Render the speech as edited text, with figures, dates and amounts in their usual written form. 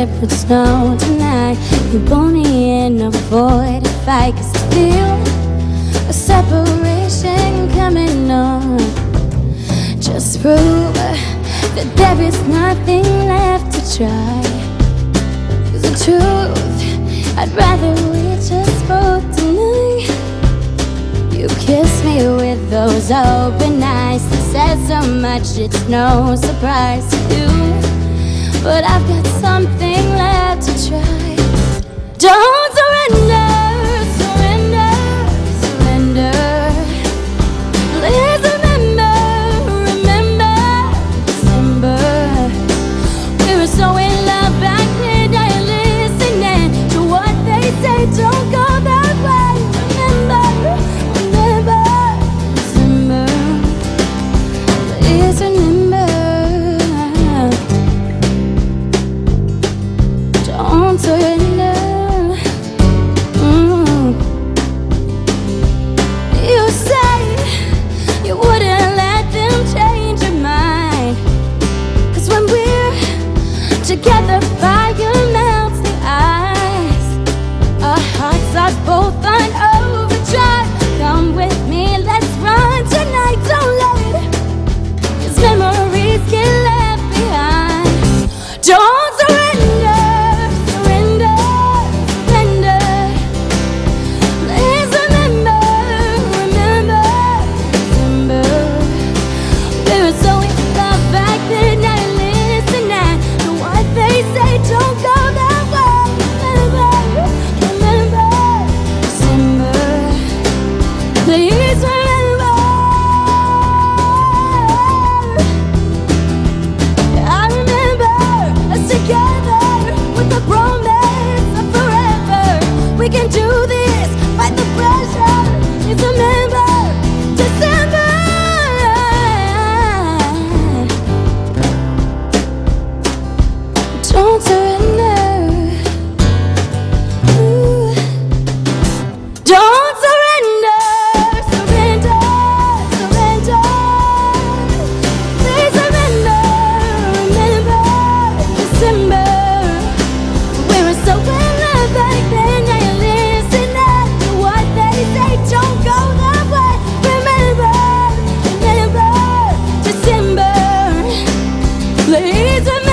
it would snow tonight. You pull me in a void. If I could feel a separation coming on, just prove that there is nothing left to try. 'Cause the truth, I'd rather we just both tonight. You kiss me with those open eyes that says so much, it's no surprise to you. But I've got something left to try. Don't surrender, surrender, surrender. Please remember, remember December. We were so in love back then, I ain't listening to what they say. Don't go that way. Remember, remember December. Please remember. Don't surrender. You said you wouldn't let them change your mind. 'Cause when we're together, fire melts the ice. Our hearts are both on overdrive. Come with me, let's run tonight. Don't let it, 'cause memories get left behind. Don't surrender, surrender, surrender. Please remember, remember December. We were so in love back then, I ain't listening to what they say. Don't go that way. Remember, remember December. Please remember. I remember us together with the promise of forever. We can do this, fight the pressure. Please remember December. Don't surrender. Ooh. Don't surrender, surrender, surrender. Please remember, remember December. We were so in love back then, now you're listening to what they say. Don't go that way. Remember, remember December. Please remember.